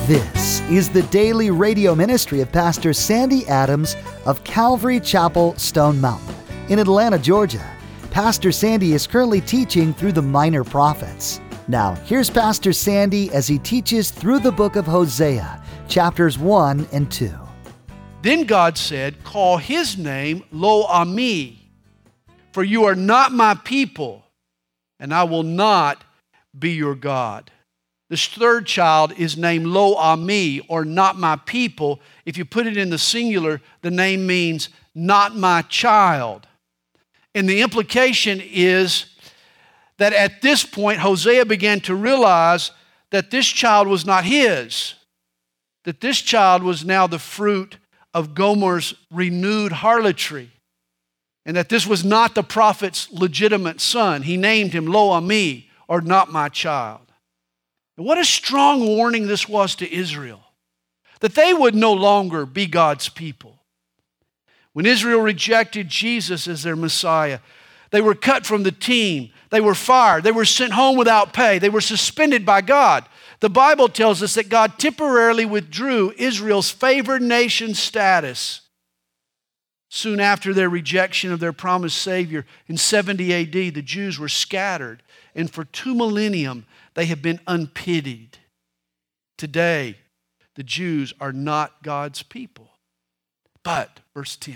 This is the daily radio ministry of Pastor Sandy Adams of Calvary Chapel, Stone Mountain in Atlanta, Georgia. Pastor Sandy is currently teaching through the Minor Prophets. Now, here's Pastor Sandy as he teaches through the book of Hosea, chapters 1 and 2. Then God said, "Call his name Lo-Ami, for you are not my people, and I will not be your God." This third child is named Lo-Ami, or not my people. If you put it in the singular, the name means not my child. And the implication is that at this point, Hosea began to realize that this child was not his, that this child was now the fruit of Gomer's renewed harlotry, and that this was not the prophet's legitimate son. He named him Lo-Ami, or not my child. And what a strong warning this was to Israel, that they would no longer be God's people. When Israel rejected Jesus as their Messiah, they were cut from the team. They were fired. They were sent home without pay. They were suspended by God. The Bible tells us that God temporarily withdrew Israel's favored nation status. Soon after their rejection of their promised Savior in 70 AD, the Jews were scattered, and for 2 millennium, they have been unpitied. Today, the Jews are not God's people. But, verse 10,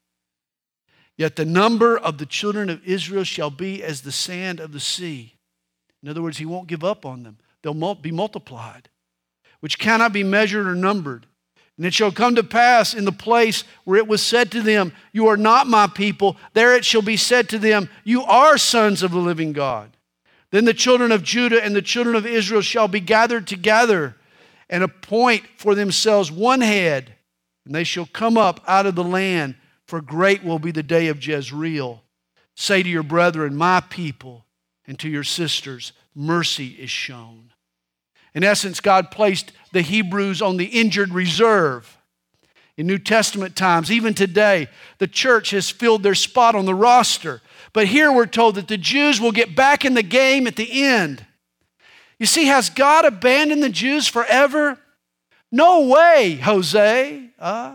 "Yet the number of the children of Israel shall be as the sand of the sea." In other words, he won't give up on them. They'll be multiplied, which cannot be measured or numbered. "And it shall come to pass in the place where it was said to them, 'You are not my people,' there it shall be said to them, 'You are sons of the living God.' Then the children of Judah and the children of Israel shall be gathered together and appoint for themselves one head, and they shall come up out of the land, for great will be the day of Jezreel. Say to your brethren, 'My people,' and to your sisters, 'Mercy is shown.'" In essence, God placed the Hebrews on the injured reserve. In New Testament times, even today, the church has filled their spot on the roster. But here we're told that the Jews will get back in the game at the end. You see, has God abandoned the Jews forever? No way, Jose.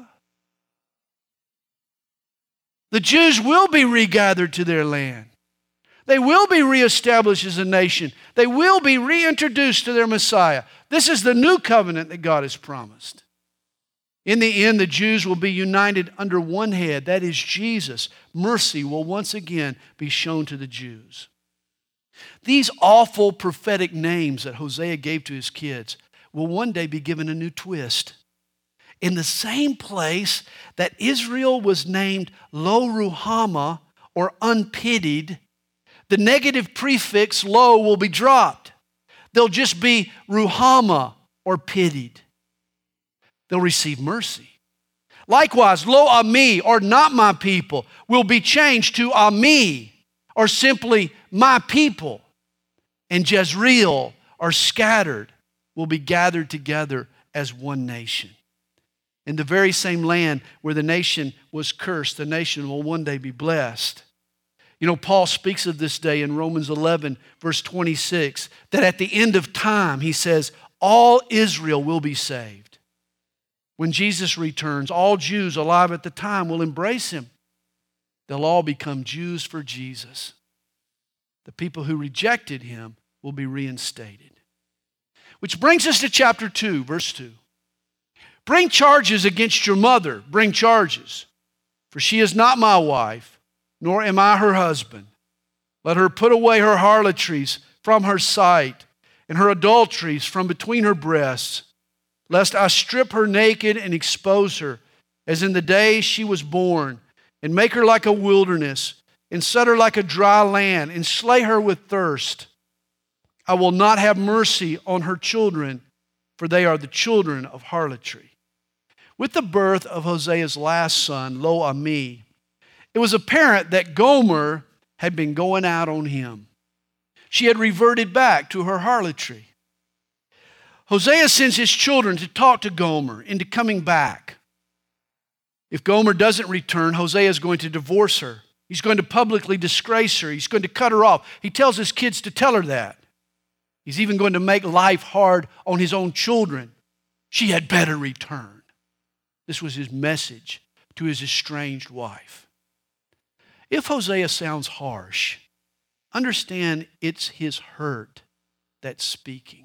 The Jews will be regathered to their land. They will be reestablished as a nation. They will be reintroduced to their Messiah. This is the new covenant that God has promised. In the end, the Jews will be united under one head, that is Jesus. Mercy will once again be shown to the Jews. These awful prophetic names that Hosea gave to his kids will one day be given a new twist. In the same place that Israel was named Lo-Ruhamah, or unpitied, the negative prefix lo will be dropped. They'll just be Ruhamah, or pitied. They'll receive mercy. Likewise, Lo-Ami, or not my people, will be changed to Ami, or simply my people. And Jezreel, or scattered, will be gathered together as one nation. In the very same land where the nation was cursed, the nation will one day be blessed. You know, Paul speaks of this day in Romans 11, verse 26, that at the end of time, he says, all Israel will be saved. When Jesus returns, all Jews alive at the time will embrace him. They'll all become Jews for Jesus. The people who rejected him will be reinstated. Which brings us to chapter 2, verse 2. "Bring charges against your mother, bring charges, for she is not my wife, nor am I her husband. Let her put away her harlotries from her sight, and her adulteries from between her breasts, lest I strip her naked and expose her, as in the day she was born, and make her like a wilderness, and set her like a dry land, and slay her with thirst. I will not have mercy on her children, for they are the children of harlotry." With the birth of Hosea's last son, Lo-Ami, it was apparent that Gomer had been going out on him. She had reverted back to her harlotry. Hosea sends his children to talk to Gomer into coming back. If Gomer doesn't return, Hosea is going to divorce her. He's going to publicly disgrace her. He's going to cut her off. He tells his kids to tell her that. He's even going to make life hard on his own children. She had better return. This was his message to his estranged wife. If Hosea sounds harsh, understand it's his hurt that's speaking.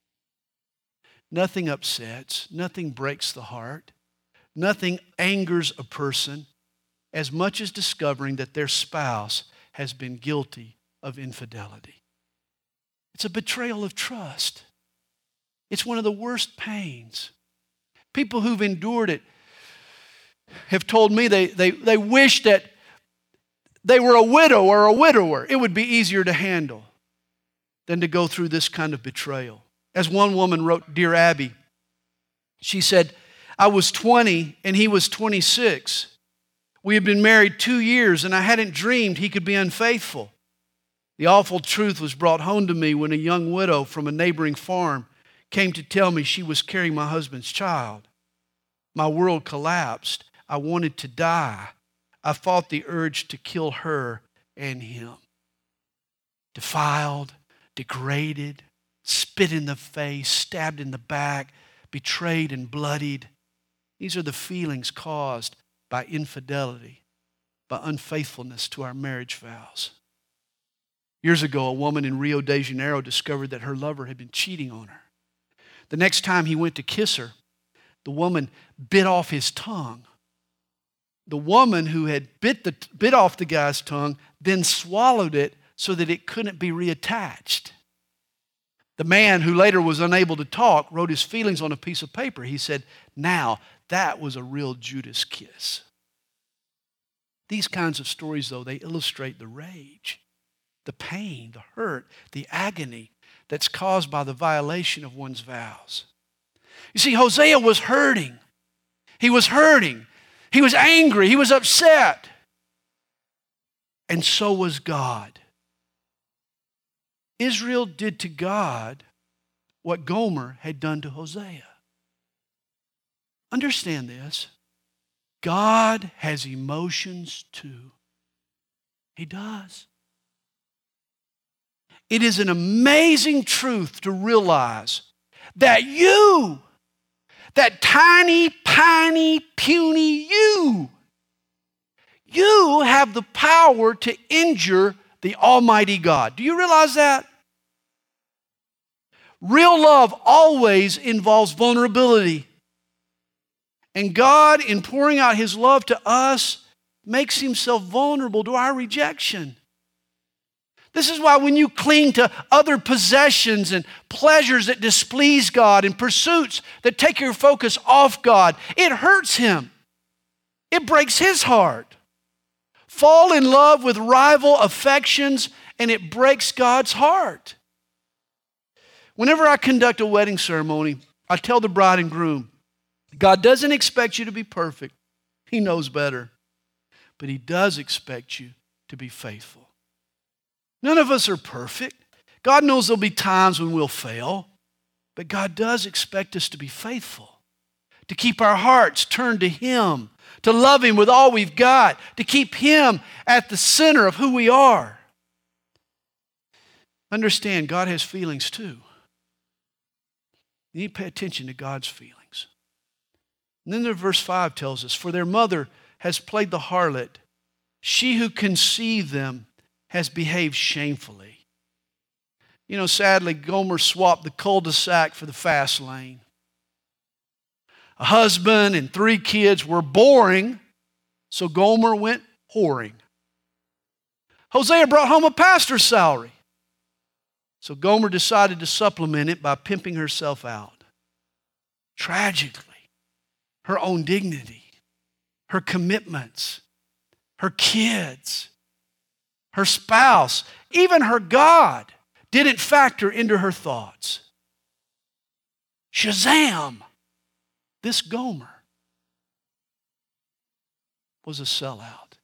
Nothing upsets, nothing breaks the heart, nothing angers a person as much as discovering that their spouse has been guilty of infidelity. It's a betrayal of trust. It's one of the worst pains. People who've endured it have told me they wish that they were a widow or a widower. It would be easier to handle than to go through this kind of betrayal. As one woman wrote, Dear Abby, she said, I was 20 and he was 26. We had been married 2 years and I hadn't dreamed he could be unfaithful. The awful truth was brought home to me when a young widow from a neighboring farm came to tell me she was carrying my husband's child. My world collapsed. I wanted to die. I fought the urge to kill her and him. Defiled, degraded, spit in the face, stabbed in the back, betrayed and bloodied. These are the feelings caused by infidelity, by unfaithfulness to our marriage vows. Years ago, a woman in Rio de Janeiro discovered that her lover had been cheating on her. The next time he went to kiss her, the woman bit off his tongue. The woman who had bit off the guy's tongue then swallowed it so that it couldn't be reattached. The man, who later was unable to talk, wrote his feelings on a piece of paper. He said, now that was a real Judas kiss. These kinds of stories, though, they illustrate the rage, the pain, the hurt, the agony that's caused by the violation of one's vows. You see, Hosea was hurting. He was hurting. He was angry. He was upset. And so was God. Israel did to God what Gomer had done to Hosea. Understand this. God has emotions too. He does. It is an amazing truth to realize that you, that tiny, puny you have the power to injure the Almighty God. Do you realize that? Real love always involves vulnerability. And God, in pouring out His love to us, makes Himself vulnerable to our rejection. This is why when you cling to other possessions and pleasures that displease God and pursuits that take your focus off God, it hurts Him. It breaks His heart. Fall in love with rival affections and it breaks God's heart. Whenever I conduct a wedding ceremony, I tell the bride and groom, God doesn't expect you to be perfect. He knows better. But He does expect you to be faithful. None of us are perfect. God knows there'll be times when we'll fail. But God does expect us to be faithful, to keep our hearts turned to Him, to love Him with all we've got, to keep Him at the center of who we are. Understand, God has feelings too. You need to pay attention to God's feelings. And then verse 5 tells us, for their mother has played the harlot. She who conceived them has behaved shamefully. You know, sadly, Gomer swapped the cul-de-sac for the fast lane. A husband and 3 kids were boring, so Gomer went whoring. Hosea brought home a pastor's salary, so Gomer decided to supplement it by pimping herself out. Tragically, her own dignity, her commitments, her kids, her spouse, even her God didn't factor into her thoughts. Shazam! This Gomer was a sellout.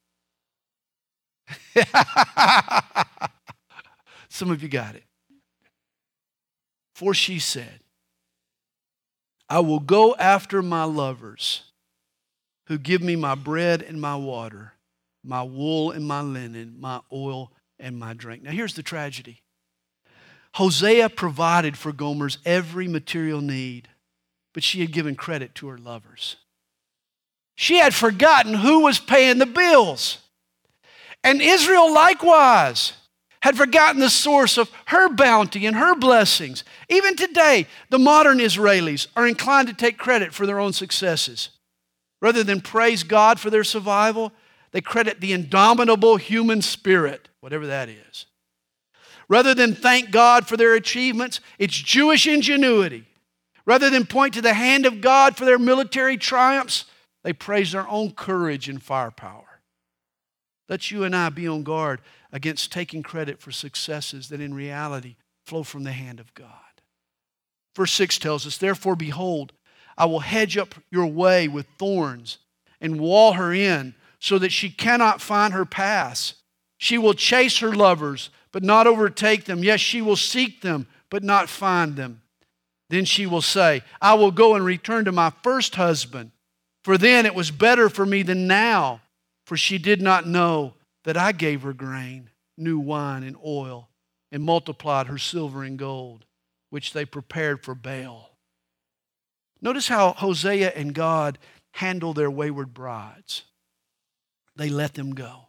Some of you got it. For she said, I will go after my lovers who give me my bread and my water, my wool and my linen, my oil and my drink. Now here's the tragedy. Hosea provided for Gomer's every material need. but she had given credit to her lovers. She had forgotten who was paying the bills. And Israel likewise had forgotten the source of her bounty and her blessings. Even today, the modern Israelis are inclined to take credit for their own successes. Rather than praise God for their survival, they credit the indomitable human spirit, whatever that is. Rather than thank God for their achievements, it's Jewish ingenuity. Rather than point to the hand of God for their military triumphs, they praise their own courage and firepower. Let you and I be on guard against taking credit for successes that in reality flow from the hand of God. Verse 6 tells us, therefore, behold, I will hedge up your way with thorns and wall her in so that she cannot find her paths. She will chase her lovers, but not overtake them. Yes, she will seek them, but not find them. Then she will say, I will go and return to my first husband, for then it was better for me than now, for she did not know that I gave her grain, new wine and oil, and multiplied her silver and gold, which they prepared for Baal. Notice how Hosea and God handle their wayward brides. They let them go.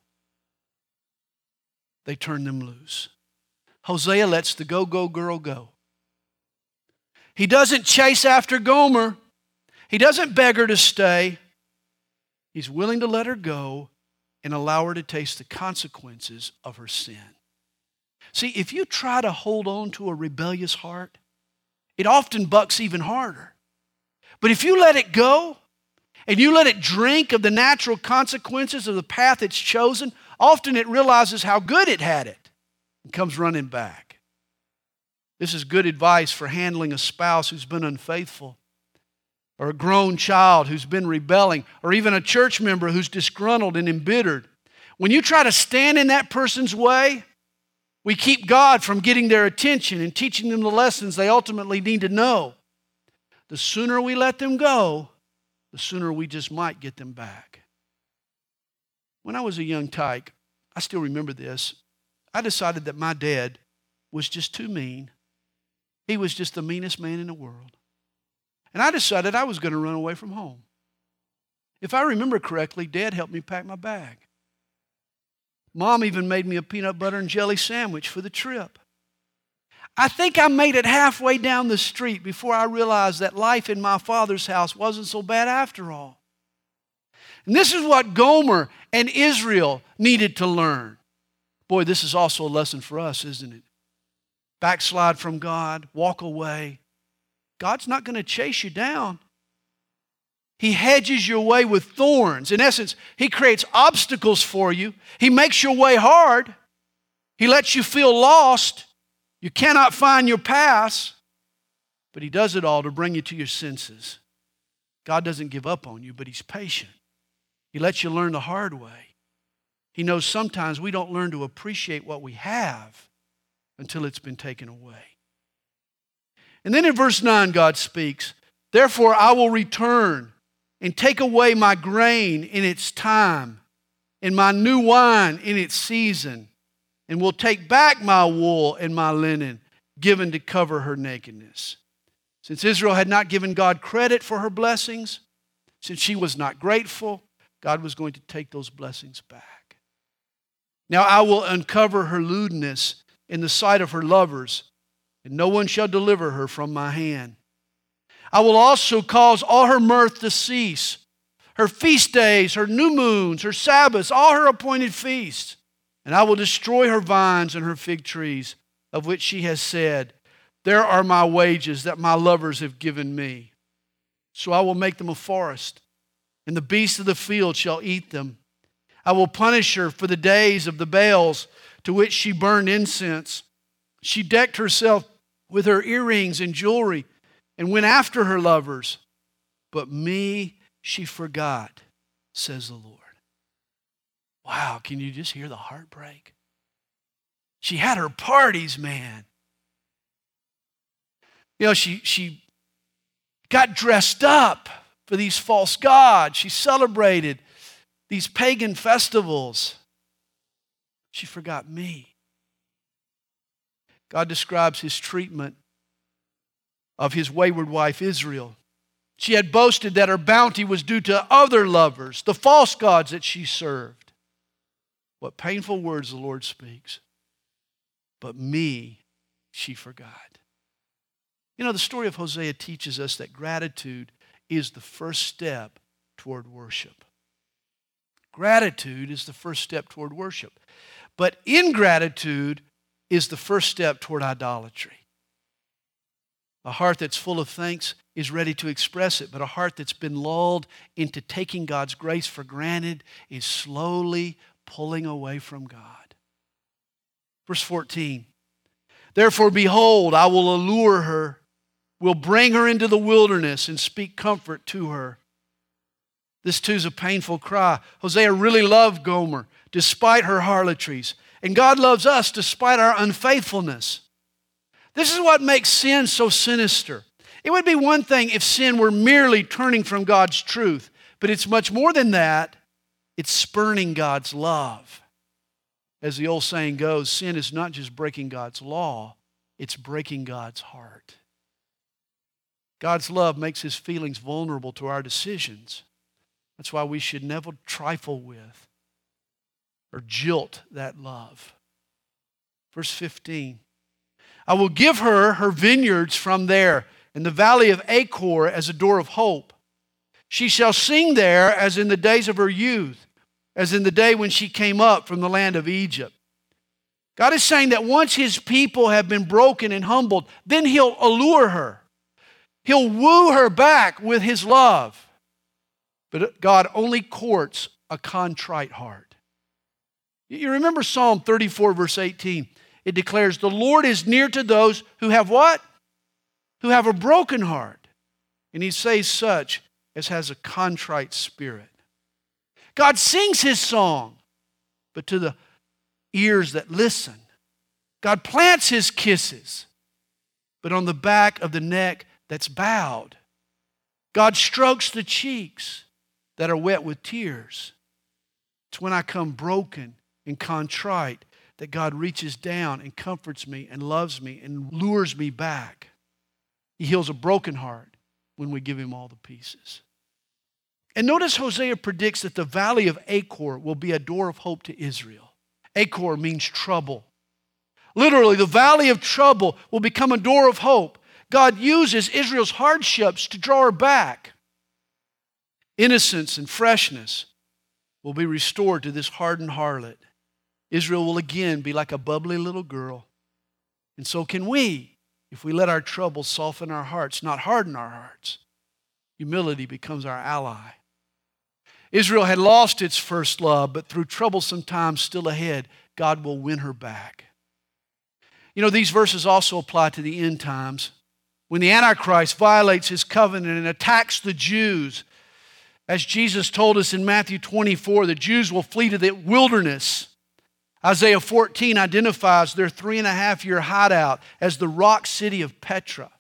They turn them loose. Hosea lets the go-go girl go. He doesn't chase after Gomer. He doesn't beg her to stay. He's willing to let her go and allow her to taste the consequences of her sin. See, if you try to hold on to a rebellious heart, it often bucks even harder. But if you let it go and you let it drink of the natural consequences of the path it's chosen, often it realizes how good it had it and comes running back. This is good advice for handling a spouse who's been unfaithful, or a grown child who's been rebelling, or even a church member who's disgruntled and embittered. When you try to stand in that person's way, we keep God from getting their attention and teaching them the lessons they ultimately need to know. The sooner we let them go, the sooner we just might get them back. When I was a young tyke, I still remember this, I decided that my dad was just too mean. He was just the meanest man in the world. And I decided I was going to run away from home. If I remember correctly, Dad helped me pack my bag. Mom even made me a peanut butter and jelly sandwich for the trip. I think I made it halfway down the street before I realized that life in my father's house wasn't so bad after all. And this is what Gomer and Israel needed to learn. Boy, this is also a lesson for us, isn't it? Backslide from God, walk away. God's not going to chase you down. He hedges your way with thorns. In essence, He creates obstacles for you. He makes your way hard. He lets you feel lost. You cannot find your paths. But He does it all to bring you to your senses. God doesn't give up on you, but He's patient. He lets you learn the hard way. He knows sometimes we don't learn to appreciate what we have until it's been taken away. And then in verse 9, God speaks, therefore I will return and take away my grain in its time, and my new wine in its season, and will take back my wool and my linen, given to cover her nakedness. Since Israel had not given God credit for her blessings, since she was not grateful, God was going to take those blessings back. Now I will uncover her lewdness in the sight of her lovers, and no one shall deliver her from my hand. I will also cause all her mirth to cease, her feast days, her new moons, her Sabbaths, all her appointed feasts. And I will destroy her vines and her fig trees, of which she has said, there are my wages that my lovers have given me. So I will make them a forest, and the beasts of the field shall eat them. I will punish her for the days of the Baals to which she burned incense. She decked herself with her earrings and jewelry and went after her lovers. But me she forgot, says the Lord. Wow, can you just hear the heartbreak? She had her parties, man. You know, she got dressed up for these false gods. She celebrated these pagan festivals. She forgot me. God describes His treatment of His wayward wife Israel She had boasted that her bounty was due to other lovers, the false gods that she served. What painful words the Lord speaks. But me, she forgot. You know, the story of Hosea teaches us that gratitude is the first step toward worship. Gratitude is the first step toward worship. But ingratitude is the first step toward idolatry. A heart that's full of thanks is ready to express it, but a heart that's been lulled into taking God's grace for granted is slowly pulling away from God. Verse 14, therefore, behold, I will allure her, will bring her into the wilderness and speak comfort to her. This too is a painful cry. Hosea really loved Gomer despite her harlotries. And God loves us despite our unfaithfulness. This is what makes sin so sinister. It would be one thing if sin were merely turning from God's truth, but it's much more than that. It's spurning God's love. As the old saying goes, sin is not just breaking God's law, it's breaking God's heart. God's love makes His feelings vulnerable to our decisions. That's why we should never trifle with or jilt that love. Verse 15, I will give her her vineyards from there, and the valley of Achor as a door of hope. She shall sing there as in the days of her youth, as in the day when she came up from the land of Egypt. God is saying that once His people have been broken and humbled, then He'll allure her. He'll woo her back with His love. But God only courts a contrite heart. You remember Psalm 34, verse 18. It declares, the Lord is near to those who have what? Who have a broken heart. And He saves such as has a contrite spirit. God sings His song, but to the ears that listen. God plants His kisses, but on the back of the neck that's bowed. God strokes the cheeks that are wet with tears. It's when I come broken and contrite that God reaches down and comforts me and loves me and lures me back. He heals a broken heart when we give Him all the pieces. And notice Hosea predicts that the valley of Achor will be a door of hope to Israel. Achor means trouble. Literally, the valley of trouble will become a door of hope. God uses Israel's hardships to draw her back. Innocence and freshness will be restored to this hardened harlot. Israel will again be like a bubbly little girl. And so can we, if we let our troubles soften our hearts, not harden our hearts. Humility becomes our ally. Israel had lost its first love, but through troublesome times still ahead, God will win her back. You know, these verses also apply to the end times. When the Antichrist violates His covenant and attacks the Jews, as Jesus told us in Matthew 24, the Jews will flee to the wilderness. Isaiah 14 identifies their 3.5-year hideout as the rock city of Petra.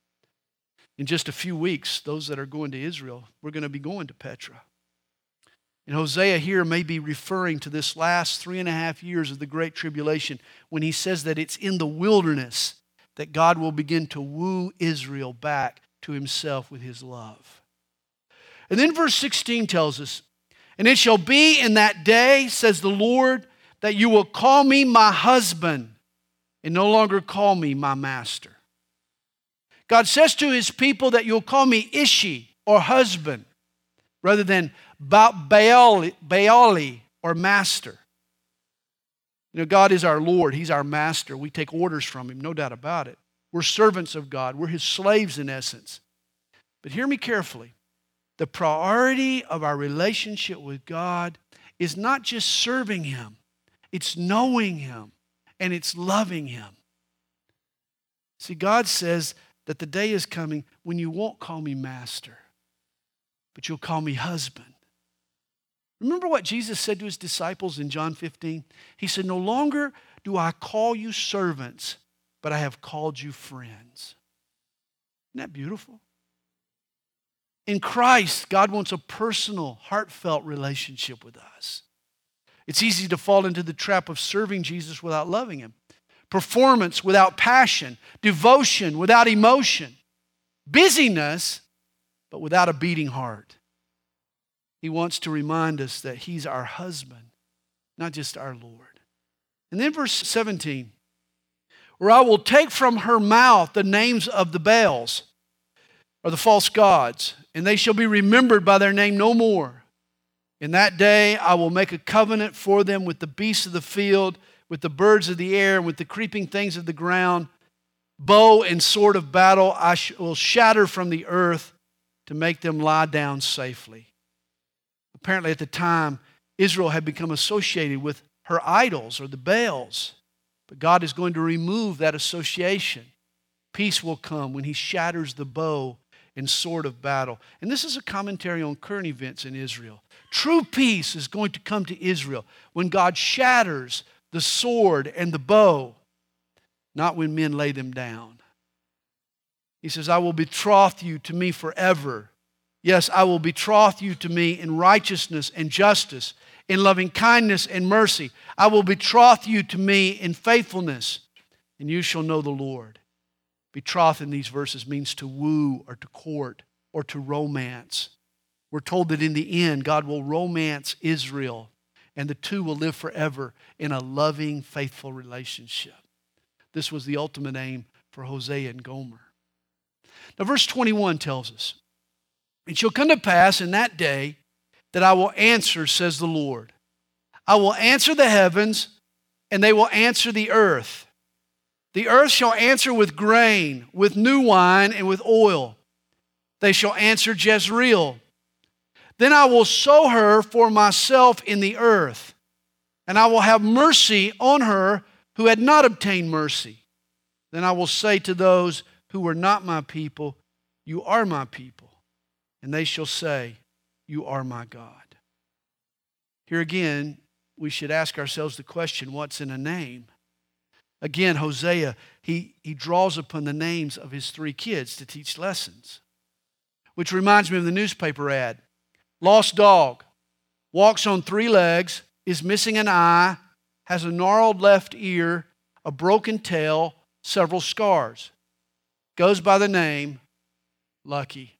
In just a few weeks, those that are going to Israel, we're going to be going to Petra. And Hosea here may be referring to this last 3.5 years of the Great Tribulation when he says that it's in the wilderness that God will begin to woo Israel back to Himself with His love. And then verse 16 tells us, and it shall be in that day, says the Lord, that you will call me my husband and no longer call me my master. God says to His people that you'll call me Ishi, or husband, rather than Baali, or master. You know, God is our Lord. He's our master. We take orders from Him, no doubt about it. We're servants of God. We're His slaves in essence. But hear me carefully. The priority of our relationship with God is not just serving Him. It's knowing Him and it's loving Him. See, God says that the day is coming when you won't call me master, but you'll call me husband. Remember what Jesus said to His disciples in John 15? He said, no longer do I call you servants, but I have called you friends. Isn't that beautiful? In Christ, God wants a personal, heartfelt relationship with us. It's easy to fall into the trap of serving Jesus without loving Him. Performance without passion. Devotion without emotion. Busyness, but without a beating heart. He wants to remind us that He's our husband, not just our Lord. And then verse 17, where I will take from her mouth the names of the Baals, or the false gods, and they shall be remembered by their name no more. In that day I will make a covenant for them with the beasts of the field, with the birds of the air, and with the creeping things of the ground. Bow and sword of battle I will shatter from the earth to make them lie down safely. Apparently at the time, Israel had become associated with her idols, or the Baals. But God is going to remove that association. Peace will come when He shatters the bow and sword of battle. And this is a commentary on current events in Israel. True peace is going to come to Israel when God shatters the sword and the bow, not when men lay them down. He says, I will betroth you to me forever. Yes, I will betroth you to me in righteousness and justice, in loving kindness and mercy. I will betroth you to me in faithfulness, and you shall know the Lord. Betroth in these verses means to woo or to court or to romance. We're told that in the end, God will romance Israel, and the two will live forever in a loving, faithful relationship. This was the ultimate aim for Hosea and Gomer. Now, verse 21 tells us, it shall come to pass in that day that I will answer, says the Lord. I will answer the heavens, and they will answer the earth. The earth shall answer with grain, with new wine, and with oil. They shall answer Jezreel. Then I will sow her for myself in the earth, and I will have mercy on her who had not obtained mercy. Then I will say to those who were not my people, you are my people. And they shall say, you are my God. Here again, we should ask ourselves the question, what's in a name? Again, Hosea, he draws upon the names of his three kids to teach lessons. Which reminds me of the newspaper ad. Lost dog, walks on 3 legs, is missing an eye, has a gnarled left ear, a broken tail, several scars. Goes by the name Lucky.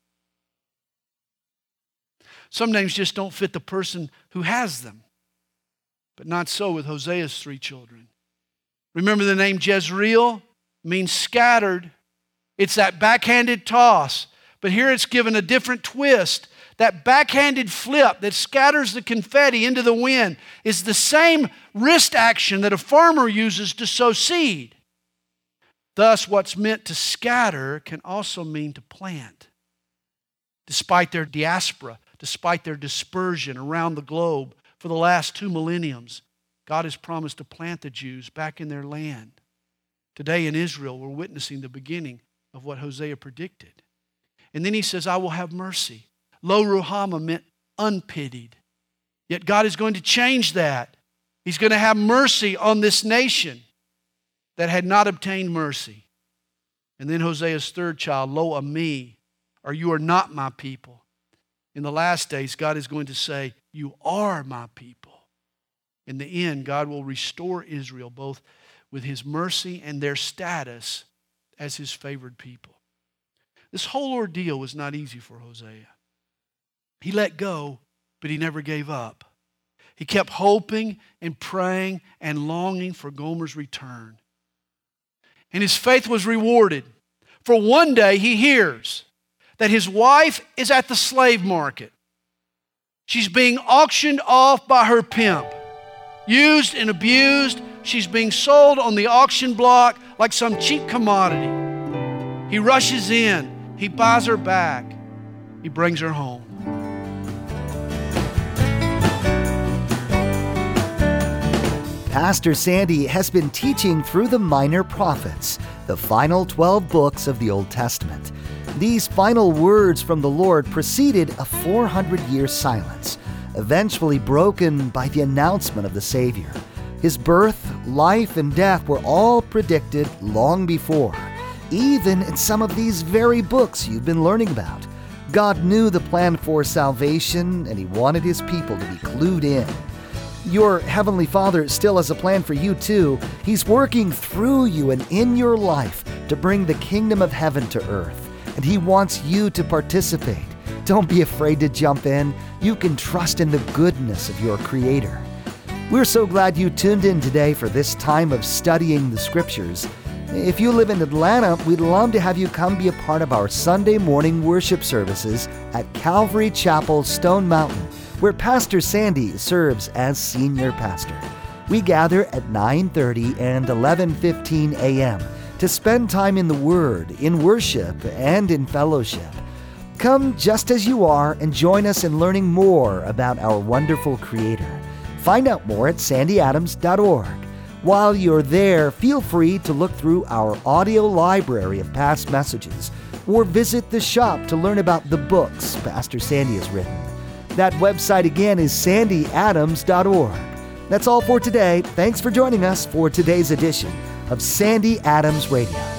Some names just don't fit the person who has them. But not so with Hosea's 3 children. Remember the name Jezreel means scattered. It's that backhanded toss. But here it's given a different twist. That backhanded flip that scatters the confetti into the wind is the same wrist action that a farmer uses to sow seed. Thus, what's meant to scatter can also mean to plant. Despite their diaspora, despite their dispersion around the globe for the last 2 millenniums, God has promised to plant the Jews back in their land. Today in Israel, we're witnessing the beginning of what Hosea predicted. And then he says, I will have mercy. Lo Ruhama meant unpitied. Yet God is going to change that. He's going to have mercy on this nation that had not obtained mercy. And then Hosea's 3rd child, Lo Ami, or you are not my people. In the last days, God is going to say, you are my people. In the end, God will restore Israel both with His mercy and their status as His favored people. This whole ordeal was not easy for Hosea. He let go, but he never gave up. He kept hoping and praying and longing for Gomer's return. And his faith was rewarded. For one day he hears that his wife is at the slave market. She's being auctioned off by her pimp. Used and abused, she's being sold on the auction block like some cheap commodity. He rushes in, he buys her back, he brings her home. Pastor Sandy has been teaching through the Minor Prophets, the final 12 books of the Old Testament. These final words from the Lord preceded a 400-year silence, eventually broken by the announcement of the Savior. His birth, life, and death were all predicted long before, even in some of these very books you've been learning about. God knew the plan for salvation, and He wanted His people to be clued in. Your Heavenly Father still has a plan for you too. He's working through you and in your life to bring the kingdom of heaven to earth, and He wants you to participate. Don't be afraid to jump in. You can trust in the goodness of your Creator. We're so glad you tuned in today for this time of studying the Scriptures. If you live in Atlanta, we'd love to have you come be a part of our Sunday morning worship services at Calvary Chapel, Stone Mountain, where Pastor Sandy serves as senior pastor. We gather at 9:30 and 11:15 a.m. to spend time in the Word, in worship, and in fellowship. Come just as you are and join us in learning more about our wonderful Creator. Find out more at sandyadams.org. While you're there, feel free to look through our audio library of past messages or visit the shop to learn about the books Pastor Sandy has written. That website again is sandyadams.org. That's all for today. Thanks for joining us for today's edition of Sandy Adams Radio.